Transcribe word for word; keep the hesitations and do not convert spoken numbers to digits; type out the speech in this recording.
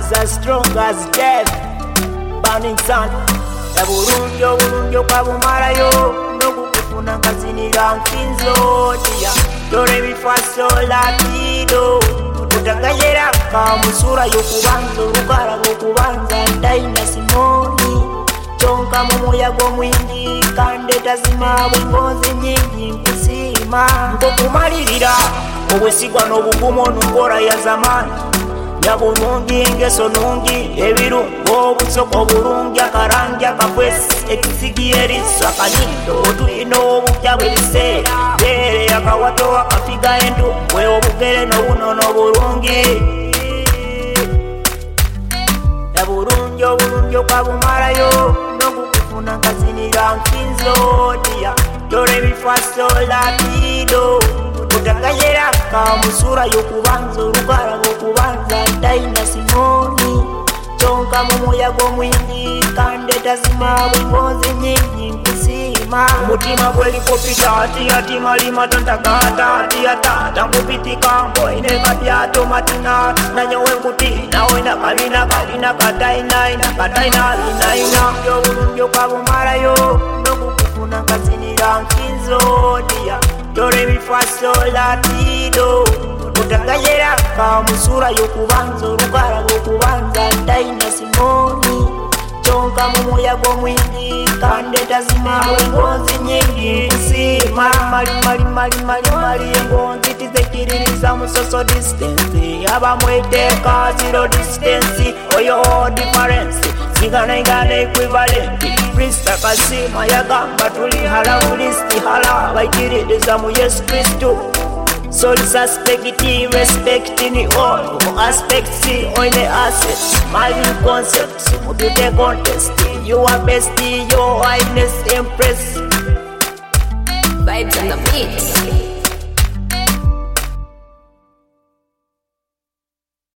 hands as strong as death. Burning sun. Ebulungi obulungi okwabumalayo n'okukufuna nkazinira nfinzo tia dore bifaso latido utagayera kamusura yokubanza olugala lwokubanza ndayina simoni kyonka mu muyago mwingi kandeta zima bwengozi nyingi nkusima nkokumalirira obwesigwa n'obugumu onunkola ya zamani nyabulungi engeso nungi ebirungo obusoko bulungi akarangi akakwesi ekisigi eriso akanyindo otulina obukya bw'ebiseera beere akawato akafiga endumbwe obugere n'obunono bulungi ebulungi obulungi okwabumalayo n'okukufuna nkazinira nfinzo tia dore bifaso latido utagayera kamusura yokubanza olugala lwokubanza ndayina simoni kyonka mu muyago mwingi kandeta zima bwengozi nyingi nkusima umutima gwelikopita atiyatima tontagata atiyatata nkupitika mboine kabyato matina nanyowe nkutina oina kalina kalina katainaina katainainaina obulungi okwabumalayo n'okukufuna nkazinira nfinzo tia dore bifaso latido utagayera kamusura yokubanza olugala lwokubanza ndayina simoni kyonka mu muyago mwingi kandeta zima engonzi nyingi nsima mali mali mali mali mali engonzi tizekiririza mu social distance abamweteka zero distance oyo difference zingana ingana equivalent Krista kasima yagamba tuli halawulisti hala baikiriza mu Yesu Kristo Soul suspect respect in all aspects on the assets mali concepts mutute contest you are best your highness impress Vibes on the beat.